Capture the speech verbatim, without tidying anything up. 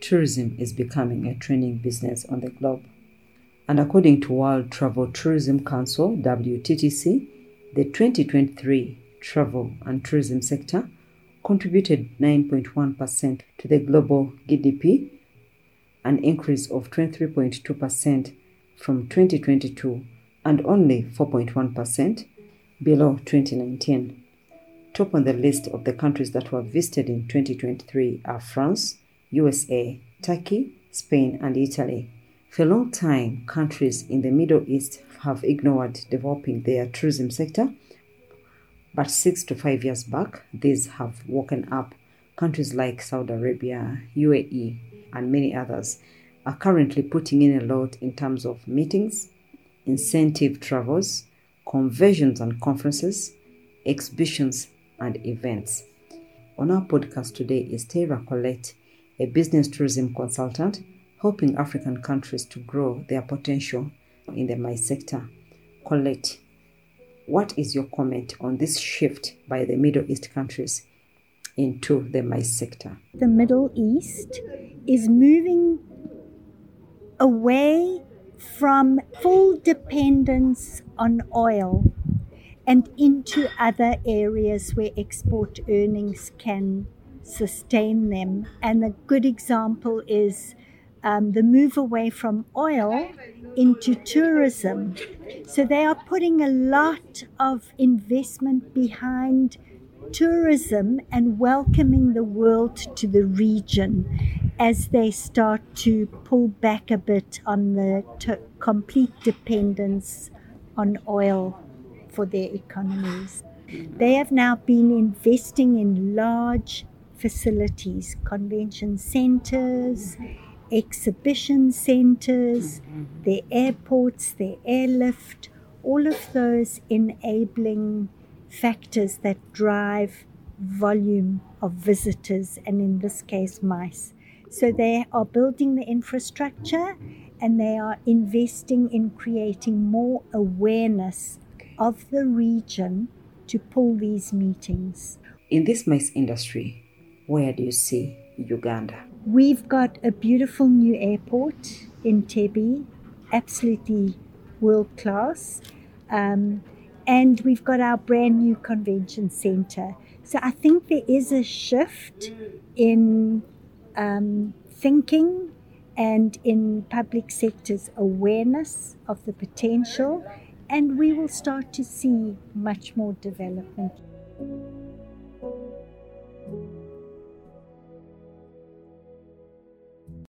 tourism is becoming a trending business on the globe. And according to World Travel Tourism Council, W T T C, the twenty twenty-three travel and tourism sector contributed nine point one percent to the global G D P, an increase of twenty-three point two percent from twenty twenty-two and only four point one percent below twenty nineteen. Top on the list of the countries that were visited in twenty twenty-three are France, U S A, Turkey, Spain, and Italy. For a long time, countries in the Middle East have ignored developing their tourism sector, but six to five years back, these have woken up. Countries like Saudi Arabia, U A E, and many others are currently putting in a lot in terms of meetings, incentive travels, conventions and conferences, exhibitions, and events. On our podcast today is Tara Colette, a business tourism consultant, helping African countries to grow their potential in the MICE sector. Colette, what is your comment on this shift by the Middle East countries into the MICE sector? The Middle East is moving away from full dependence on oil and into other areas where export earnings can sustain them. And a good example is um, the move away from oil into tourism. So they are putting a lot of investment behind tourism and welcoming the world to the region as they start to pull back a bit on the to- complete dependence on oil for their economies. They have now been investing in large facilities, convention centers, exhibition centers, their airports, their airlift, all of those enabling factors that drive volume of visitors, and in this case, MICE. So they are building the infrastructure and they are investing in creating more awareness of the region to pull these meetings. In this MICE industry, where do you see Uganda? We've got a beautiful new airport in Tebi, absolutely world class. Um, and we've got our brand new convention center. So I think there is a shift in um, thinking and in public sector's awareness of the potential, and we will start to see much more development.